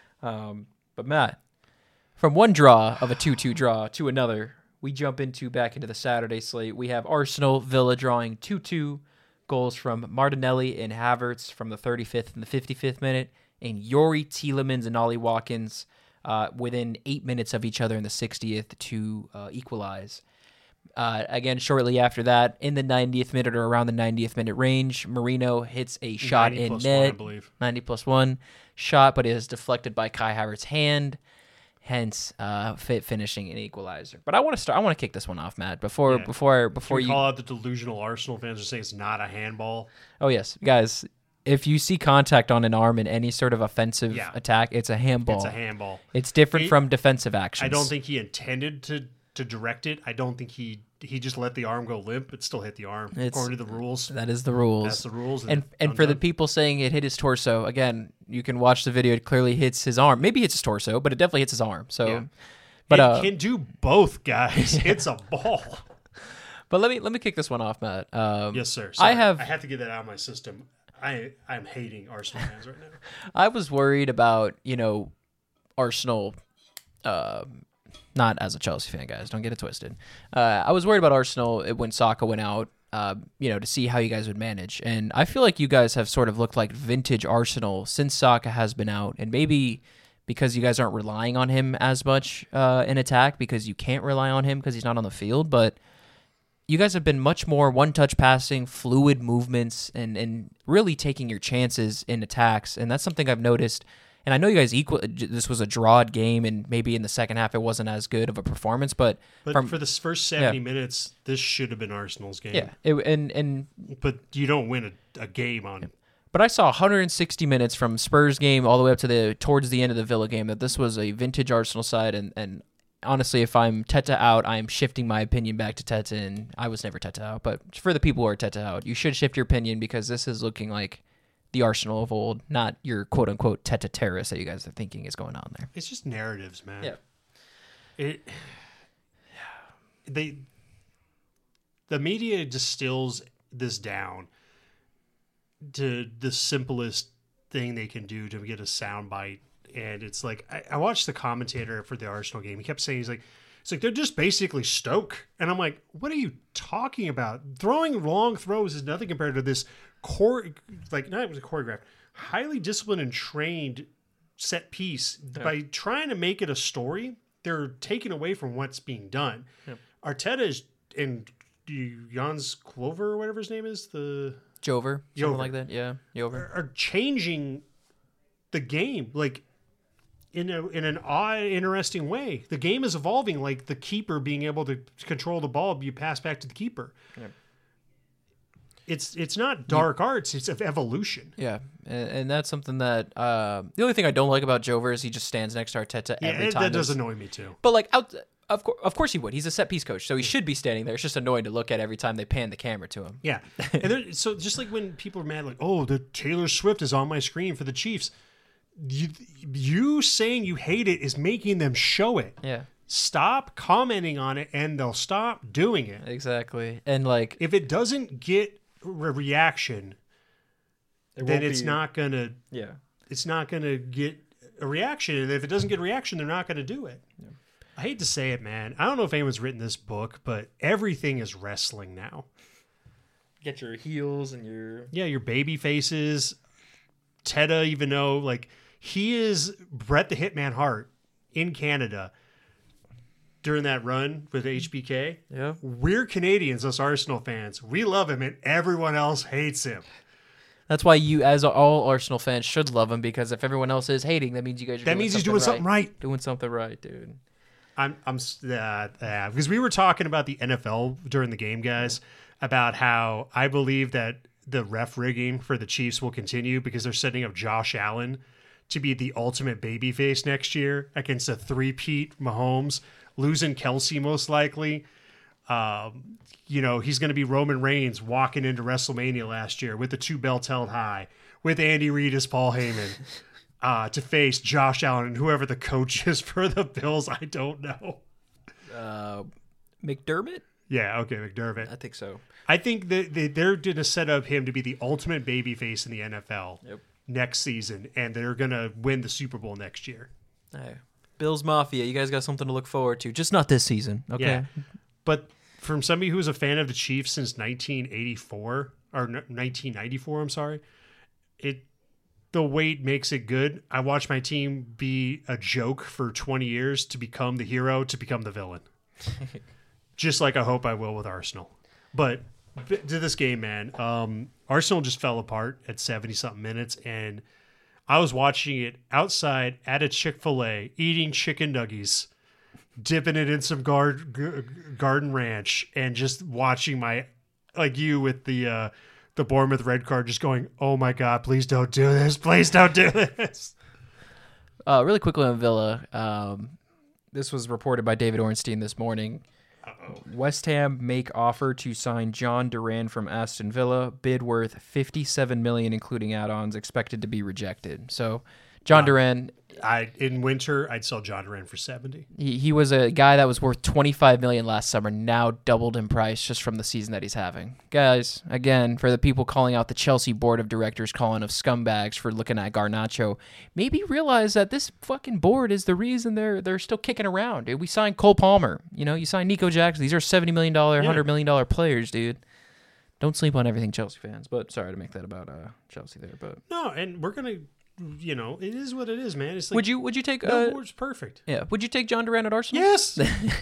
But Matt, from one draw of a 2-2 draw to another, we jump back into the Saturday slate. We have Arsenal Villa drawing 2-2, goals from Martinelli and Havertz from the 35th and the 55th minute, and Yori Tielemans and Ollie Watkins within 8 minutes of each other in the 60th to equalize. Again, shortly after that, in the 90th minute or around the 90th minute range, Marino hits a shot in net. 90+1 shot, but it is deflected by Kai Havertz's hand. Hence, finishing an equalizer. But I want to kick this one off, Matt. Before you call out the delusional Arsenal fans are saying it's not a handball. Oh yes, guys. If you see contact on an arm in any sort of offensive attack, it's a handball. It's a handball. It's different from defensive actions. I don't think he intended to direct it. I don't think he just let the arm go limp, but still hit the arm according to the rules. That is the rules. That's the rules. And for the people saying it hit his torso, again, you can watch the video. It clearly hits his arm. Maybe hits his torso, but it definitely hits his arm. So, but it can do both, guys. It's a ball. But let me kick this one off, Matt. Yes, sir. Sorry. I have to get that out of my system. I'm hating Arsenal fans right now. I was worried about Arsenal. Not as a Chelsea fan, guys. Don't get it twisted. I was worried about Arsenal when Saka went out, to see how you guys would manage. And I feel like you guys have sort of looked like vintage Arsenal since Saka has been out. And maybe because you guys aren't relying on him as much in attack because you can't rely on him because he's not on the field. But you guys have been much more one-touch passing, fluid movements, and really taking your chances in attacks. And that's something I've noticed. And I know you guys this was a drawed game, and maybe in the second half it wasn't as good of a performance. But for the first 70 minutes, this should have been Arsenal's game. Yeah, but you don't win a game on. But I saw 160 minutes from Spurs game all the way up to towards the end of the Villa game that this was a vintage Arsenal side. And honestly, if I'm Teta out, I'm shifting my opinion back to Teta. And I was never Teta out, but for the people who are Teta out, you should shift your opinion because this is looking like the Arsenal of old, not your quote-unquote Teta terrorist that you guys are thinking is going on there. It's just narratives, man. Yeah. The media distills this down to the simplest thing they can do to get a soundbite. And it's like, I watched the commentator for the Arsenal game. He kept saying, it's like, they're just basically Stoke. And I'm like, what are you talking about? Throwing long throws is nothing compared to this not it was a choreographed, highly disciplined and trained set piece. Yeah. By trying to make it a story, they're taking away from what's being done. Yeah. Arteta and Jans Clover, or whatever his name is, Jover, something like that. Yeah, Jover are changing the game like in an odd, interesting way. The game is evolving, like the keeper being able to control the ball, you pass back to the keeper. Yeah. It's not dark arts; it's evolution. Yeah, and that's something that the only thing I don't like about Jover is he just stands next to Arteta every time. That does annoy me too. But like Of course he would. He's a set piece coach, so he should be standing there. It's just annoying to look at every time they pan the camera to him. Yeah, and so just like when people are mad, like, "Oh, the Taylor Swift is on my screen for the Chiefs," you saying you hate it is making them show it. Yeah. Stop commenting on it, and they'll stop doing it. Exactly. And like, if it doesn't get a reaction, then it's not gonna. Yeah. It's not gonna get a reaction, and if it doesn't get a reaction, they're not gonna do it. Yeah. I hate to say it, man. I don't know if anyone's written this book, but everything is wrestling now. Get your heels and your baby faces. Teta, even though like he is Bret the Hitman Hart in Canada during that run with HBK. Yeah, we're Canadians, us Arsenal fans. We love him, and everyone else hates him. That's why you, as all Arsenal fans, should love him, because if everyone else is hating, that means you guys are. That means he's doing something right. Doing something right, dude. Because we were talking about the NFL during the game, guys, about how I believe that the ref rigging for the Chiefs will continue because they're setting up Josh Allen to be the ultimate babyface next year against a three-peat Mahomes, losing Kelsey most likely. He's going to be Roman Reigns walking into WrestleMania last year with the two belts held high, with Andy Reid as Paul Heyman. To face Josh Allen and whoever the coach is for the Bills, I don't know. McDermott? Yeah, okay, McDermott. I think so. I think that they're going to set up him to be the ultimate babyface in the NFL next season, and they're going to win the Super Bowl next year. Hey, Bills Mafia, you guys got something to look forward to. Just not this season, okay? Yeah. But from somebody who was a fan of the Chiefs since 1984, or 1994, I'm sorry, the wait makes it good. I watched my team be a joke for 20 years to become the hero, to become the villain. Just like I hope I will with Arsenal. But to this game, man, Arsenal just fell apart at 70-something minutes, and I was watching it outside at a Chick-fil-A, eating chicken nuggies, dipping it in some Garden Ranch, and just watching you with the Bournemouth red card, just going, oh my God, please don't do this. Please don't do this. Really quickly on Villa, this was reported by David Ornstein this morning. Uh-oh. West Ham make offer to sign John Duran from Aston Villa, bid worth $57 million, including add-ons, expected to be rejected. So John Duran... in winter, I'd sell John Duran for 70. He was a guy that was worth $25 million last summer, now doubled in price just from the season that he's having. Guys, again, for the people calling out the Chelsea board of directors, calling of scumbags for looking at Garnacho, maybe realize that this fucking board is the reason they're still kicking around. Dude, we signed Cole Palmer. You signed Nico Jackson. These are $70 million, $100 million players, dude. Don't sleep on everything, Chelsea fans. But sorry to make that about Chelsea there. But no, and we're going to... it is what it is, man. It's like, would you take no board's perfect. Yeah. Would you take John Duran at Arsenal? Yes.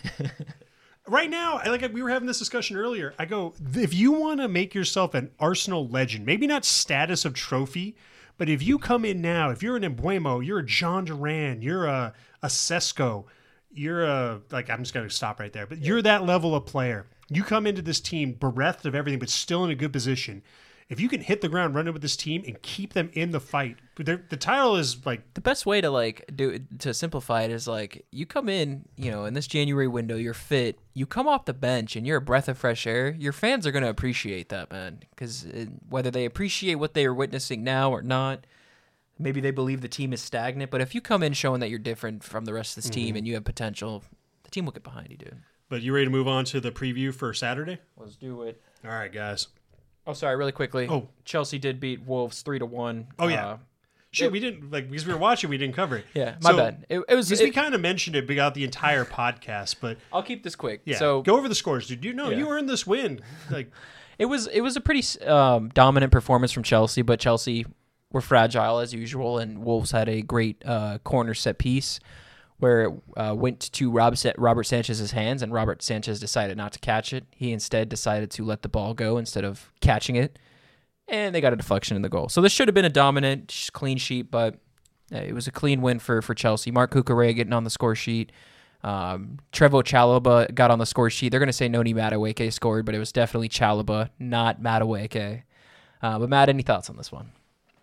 Right now, we were having this discussion earlier. I go, if you want to make yourself an Arsenal legend, maybe not status of trophy, but if you come in now, if you're an Embuemo, you're a John Duran, you're a Sesko, you're I'm just going to stop right there, but you're that level of player. You come into this team bereft of everything, but still in a good position. If you can hit the ground running with this team and keep them in the fight, the title is like... The best way to simplify it is you come in, in this January window, you're fit, you come off the bench and you're a breath of fresh air, your fans are going to appreciate that, man. Because whether they appreciate what they are witnessing now or not, maybe they believe the team is stagnant, but if you come in showing that you're different from the rest of this team and you have potential, the team will get behind you, dude. But you ready to move on to the preview for Saturday? Let's do it. All right, guys. Oh, sorry, really quickly. Oh. Chelsea did beat Wolves 3-1. Oh, yeah. We didn't, because we were watching, we didn't cover it. Yeah, my bad. It was... Because we kind of mentioned it throughout the entire podcast, but... I'll keep this quick. Yeah, so, go over the scores, dude. You earned this win. It was a pretty dominant performance from Chelsea, but Chelsea were fragile as usual, and Wolves had a great corner set piece where it went to Robert Sanchez's hands, and Robert Sanchez decided not to catch it. He instead decided to let the ball go instead of catching it, and they got a deflection in the goal. So this should have been a dominant, clean sheet, but it was a clean win for Chelsea. Mark Cucurella getting on the score sheet. Trevoh Chalobah got on the score sheet. They're going to say Noni Madueke scored, but it was definitely Chalobah, not Madueke. But Matt, any thoughts on this one?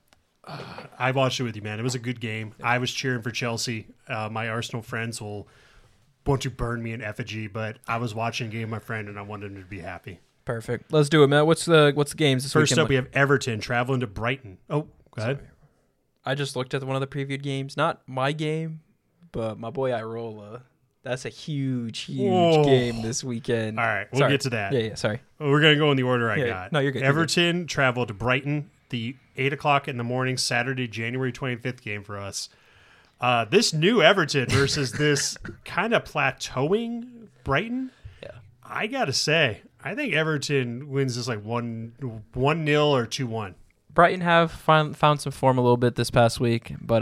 I watched it with you, man. It was a good game. I was cheering for Chelsea. My Arsenal friends will want to burn me in effigy, but I was watching a game with my friend, and I wanted him to be happy. Perfect. Let's do it, Matt. What's the games this First weekend? up, we have Everton traveling to Brighton. Oh, go ahead. Sorry. I just looked at one of the previewed games. Not my game, but my boy Irola. That's a huge game this weekend. All right, we'll get to that. Yeah, sorry. We're going to go in the order I got. No, you're good. Everton traveled to Brighton, the 8 o'clock in the morning, Saturday, January 25th game for us. This new Everton versus this kind of plateauing Brighton. Yeah. I got to say, I think Everton wins this like 1-0 or 2-1. Brighton have found some form a little bit this past week, but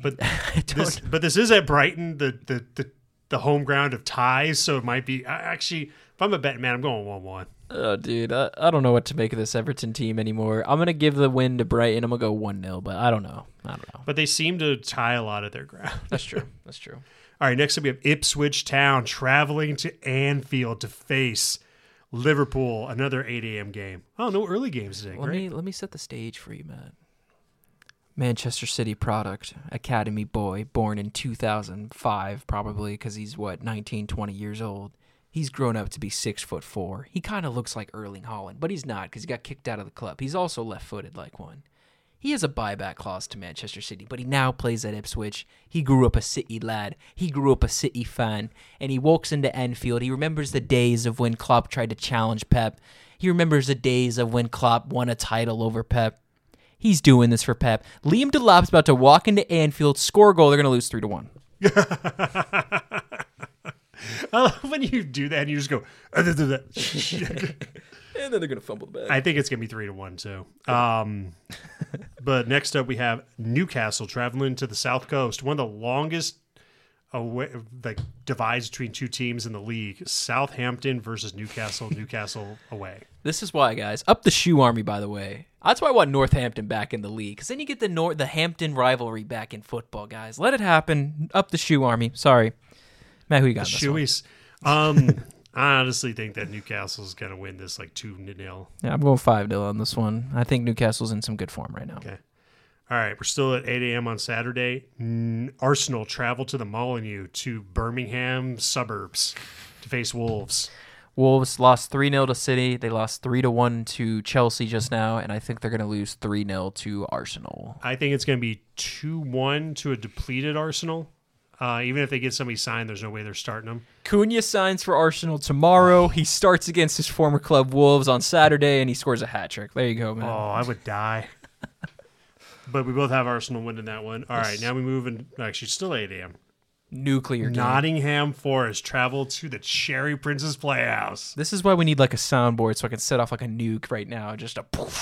this is at Brighton, the home ground of ties, so it might be actually. If I'm a betting man, I'm going 1-1. Oh, dude, I don't know what to make of this Everton team anymore. I'm gonna give the win to Brighton. I'm gonna go 1-0, but I don't know. But they seem to tie a lot of their ground. That's true. All right, next up we have Ipswich Town traveling to Anfield to face Liverpool, another 8 a.m. game. Oh, no early games today. Let me set the stage for you, Matt. Manchester City product, academy boy, born in 2005, probably because he's 19, 20 years old. He's grown up to be 6'4". He kind of looks like Erling Haaland, but he's not because he got kicked out of the club. He's also left-footed like one. He has a buyback clause to Manchester City, but he now plays at Ipswich. He grew up a City lad. He grew up a City fan, and he walks into Anfield. He remembers the days of when Klopp tried to challenge Pep. He remembers the days of when Klopp won a title over Pep. He's doing this for Pep. Liam Delap's about to walk into Anfield, score a goal. They're going to lose 3-1. I love when you do that and you just go, and then they're going to fumble the bag. I think it's going to be 3-1 too. But next up we have Newcastle traveling to the South Coast. One of the longest divides between two teams in the league. Southampton versus Newcastle. Newcastle away. This is why, guys. Up the shoe army, by the way. That's why I want Northampton back in the league. Because then you get the Hampton rivalry back in football, guys. Let it happen. Up the shoe army. Sorry. Matt, who you got? Shoeies. I honestly think that Newcastle's going to win this 2-0. Yeah, I'm going 5-0 on this one. I think Newcastle's in some good form right now. Okay. All right, we're still at 8 a.m. on Saturday. Arsenal travel to the Molineux to Birmingham suburbs to face Wolves. Wolves lost 3-0 to City. They lost 3-1 to Chelsea just now, and I think they're going to lose 3-0 to Arsenal. I think it's going to be 2-1 to a depleted Arsenal. Even if they get somebody signed, there's no way they're starting them. Cunha signs for Arsenal tomorrow. He starts against his former club Wolves on Saturday, and he scores a hat trick. There you go, man. Oh, I would die. But we both have Arsenal winning that one. All right, now we move in. Actually, still 8 a.m. Nuclear game. Nottingham Forest travel to the Cherry Prince's Playhouse. This is why we need a soundboard so I can set off a nuke right now. Just a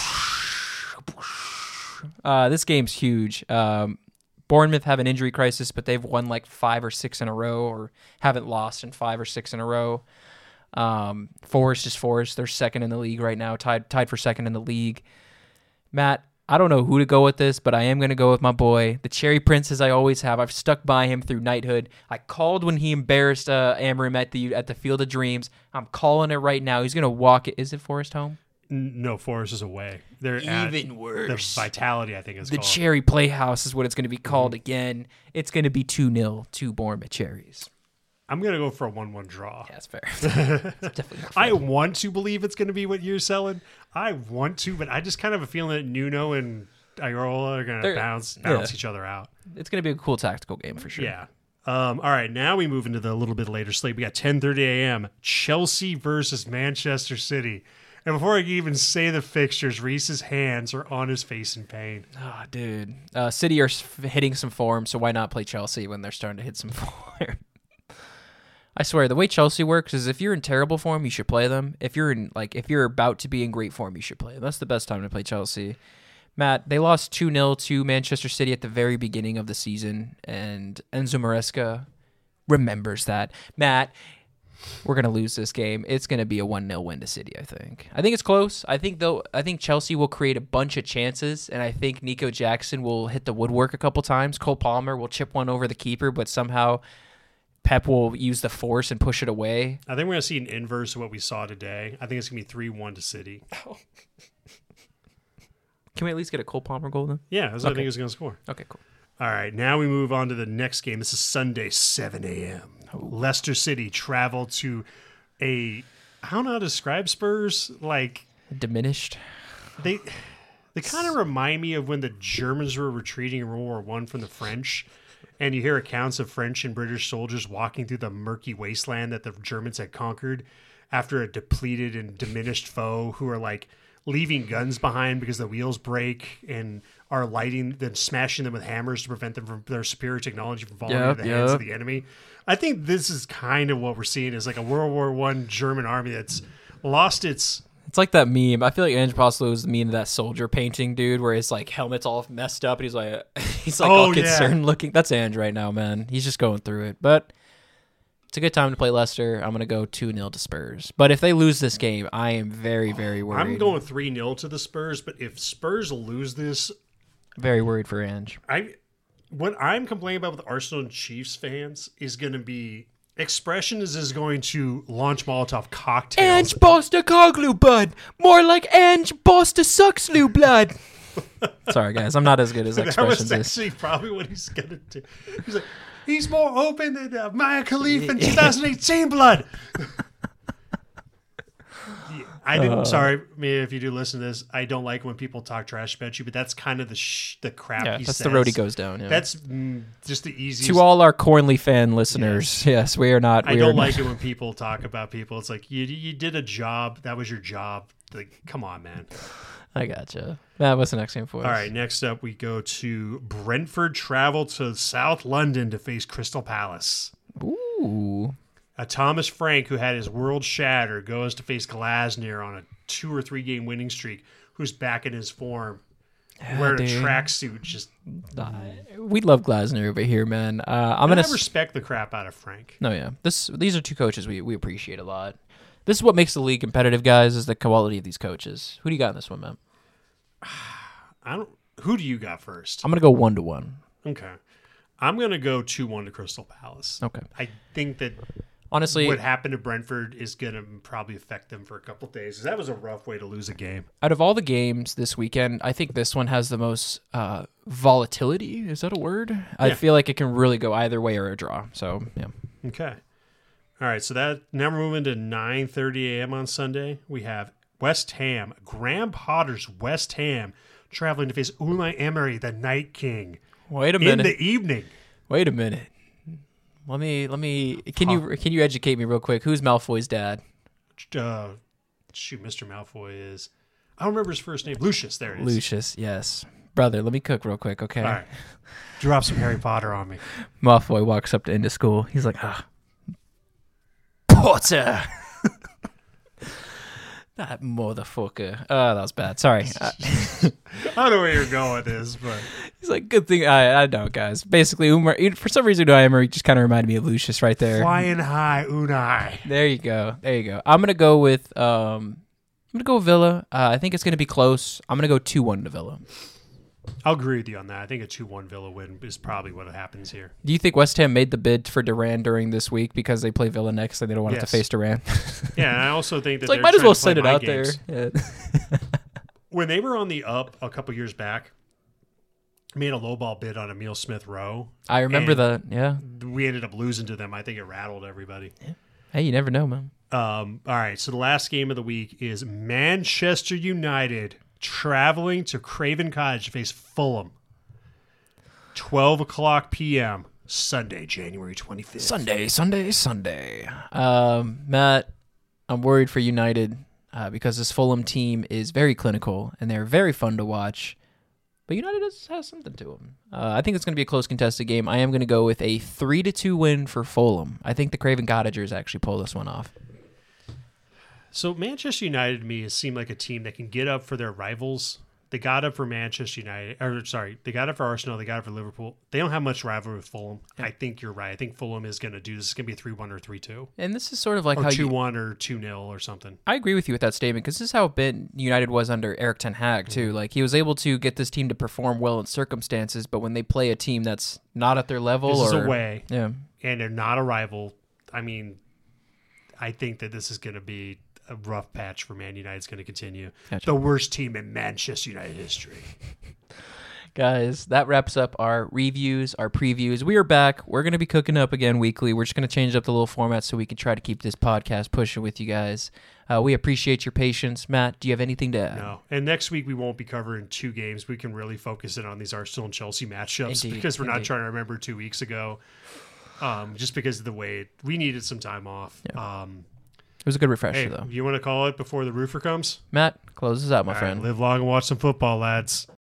this game's huge. Bournemouth have an injury crisis, but they've won 5 or 6 in a row, or haven't lost in 5 or 6 in a row. Forest is Forest. They're second in the league right now, tied for second in the league. Matt, I don't know who to go with this, but I am going to go with my boy, the Cherry Prince, as I always have. I've stuck by him through knighthood. I called when he embarrassed Amorim at the Field of Dreams. I'm calling it right now. He's going to walk it. Is it Forest home? No, Forest is away. They're even worse. The Vitality, I think, is the called. Cherry Playhouse is what it's going to be called again. It's going to be 2-0 to Bournemouth Cherries. I'm going to go for a 1-1 draw. Yeah, that's fair. That's definitely I want to believe it's going to be what you're selling. I want to, but I just kind of have a feeling that Nuno and Iola are going to bounce each other out. It's going to be a cool tactical game for sure. Yeah. All right, now we move into the little bit later slate. We got 10:30 a.m. Chelsea versus Manchester City. And before I can even say the fixtures, Reese's hands are on his face in pain. Oh, dude. City are hitting some form, so why not play Chelsea when they're starting to hit some form? I swear, the way Chelsea works is if you're in terrible form, you should play them. If you're about to be in great form, you should play them. That's the best time to play Chelsea. Matt, they lost 2-0 to Manchester City at the very beginning of the season, and Enzo Maresca remembers that. Matt, we're going to lose this game. It's going to be a 1-0 win to City, I think. I think it's close. I think Chelsea will create a bunch of chances, and I think Nico Jackson will hit the woodwork a couple times. Cole Palmer will chip one over the keeper, but somehow Pep will use the force and push it away. I think we're going to see an inverse of what we saw today. I think it's going to be 3-1 to City. Oh. Can we at least get a Cole Palmer goal then? Yeah, that's what I think he's going to score. Okay, cool. All right, now we move on to the next game. This is Sunday, 7 a.m. Leicester City travel to I don't know how to describe Spurs. Like diminished. They kind of remind me of when the Germans were retreating in World War I from the French, and you hear accounts of French and British soldiers walking through the murky wasteland that the Germans had conquered after a depleted and diminished foe who are like leaving guns behind because the wheels break and are then smashing them with hammers to prevent them from their superior technology from falling into the hands of the enemy. I think this is kind of what we're seeing is like a World War I German army that's lost its... It's like that meme. I feel like Ange Postolo is the meme of that soldier painting dude where his like helmet's all messed up and he's like all concerned looking. That's Ange right now, man. He's just going through it. But it's a good time to play Leicester. I'm going to go 2-0 to Spurs. But if they lose this game, I am very, very worried. I'm going 3-0 to the Spurs, but if Spurs lose this... Very worried for Ange. What I'm complaining about with Arsenal and Chiefs fans is going to be... Expressions is going to launch Molotov cocktails. Ange Bosta Coglu, bud. More like Ange Bosta Suxlu, blood. Sorry, guys. I'm not as good as Expressions. That was actually probably what he's going to do. He's like, he's more open than Maya Khalif in 2018, blood. I didn't. Sorry, if you do listen to this, I don't like when people talk trash about you, but that's kind of the crap he says. That's the road he goes down. Yeah. That's just the easiest. To all our Cornly fan listeners, yes, we are not. I don't like it when people talk about people. It's like you did a job. That was your job. Like, come on, man. I gotcha. What's the next game for us? All right, next up we go to Brentford travel to South London to face Crystal Palace. Ooh. Thomas Frank, who had his world shatter, goes to face Glasner on a 2 or 3 game winning streak, who's back in his form. Wearing a tracksuit, just... We love Glasner over here, man. I respect the crap out of Frank. No, yeah. These are two coaches we appreciate a lot. This is what makes the league competitive, guys, is the quality of these coaches. Who do you got in this one, man? Who do you got first? I'm going to go 1-1. Okay. I'm going to go 2-1 to Crystal Palace. Okay. I think that... Honestly, what happened to Brentford is going to probably affect them for a couple of days. Because that was a rough way to lose a game. Out of all the games this weekend, I think this one has the most volatility. Is that a word? Yeah. I feel like it can really go either way or a draw. So, yeah. Okay. All right. So now we're moving to 9:30 a.m. on Sunday. We have West Ham. Graham Potter's West Ham traveling to face Unai Emery, the Night King. Wait a minute. In the evening. Wait a minute. Let me. Can you educate me real quick? Who's Malfoy's dad? Mr. Malfoy is. I don't remember his first name. Lucius. There it is. Lucius. Yes, brother. Let me cook real quick. Okay. All right. Drop some Harry Potter on me. Malfoy walks up into school. He's like, Potter. That motherfucker. Oh, that was bad. Sorry. I don't know where you're going with this, but... He's like, good thing... I know, guys. Basically, for some reason, Unai Emery just kind of reminded me of Lucius right there. Flying high, Unai. There you go. I'm going to go with... Villa. I think it's going to be close. I'm going to go 2-1 to Villa. I'll agree with you on that. I think a 2-1 Villa win is probably what happens here. Do you think West Ham made the bid for Duran during this week because they play Villa next and they don't want to have to face Duran? Yeah, and I also think that it's like, might as well send it out games. There. Yeah. When they were on the up a couple years back, made a lowball bid on Emile Smith-Rowe. I remember that, yeah. We ended up losing to them. I think it rattled everybody. Yeah. Hey, you never know, man. All right, so the last game of the week is Manchester United traveling to Craven Cottage to face Fulham. 12 o'clock p.m. Sunday, January 25th. Sunday. Matt, I'm worried for United. because this Fulham team is very clinical and they're very fun to watch. But United has something to them. I think it's going to be a close contested game. I am going to go with a 3-2 win for Fulham. I think the Craven Cottagers actually pull this one off. So Manchester United to me has seemed like a team that can get up for their rivals. They got up for Manchester United, they got up for Arsenal, they got up for Liverpool. They don't have much rivalry with Fulham. Yeah. I think you're right. I think Fulham is going to do this. It's going to be a 3-1 or 3-2. And this is sort of like or how 2-1 or 2-0 or something. I agree with you with that statement because this is how United was under Erik ten Hag too. Like he was able to get this team to perform well in circumstances, but when they play a team that's not at their level, this is away, and they're not a rival. I mean, I think that this is going to be a rough patch for Man United. Is going to continue. Gotcha. The worst team in Manchester United history. Guys, that wraps up our reviews, our previews. We are back. We're going to be cooking up again weekly. We're just going to change up the little format so we can try to keep this podcast pushing with you guys. We appreciate your patience. Matt, do you have anything to add? No. And next week we won't be covering 2 games. We can really focus in on these Arsenal and Chelsea matchups because we're not trying to remember 2 weeks ago. Just because of the way we needed some time off. Yeah. It was a good refresher, though. You want to call it before the roofer comes? Matt, close us out, my friend. Live long and watch some football, lads.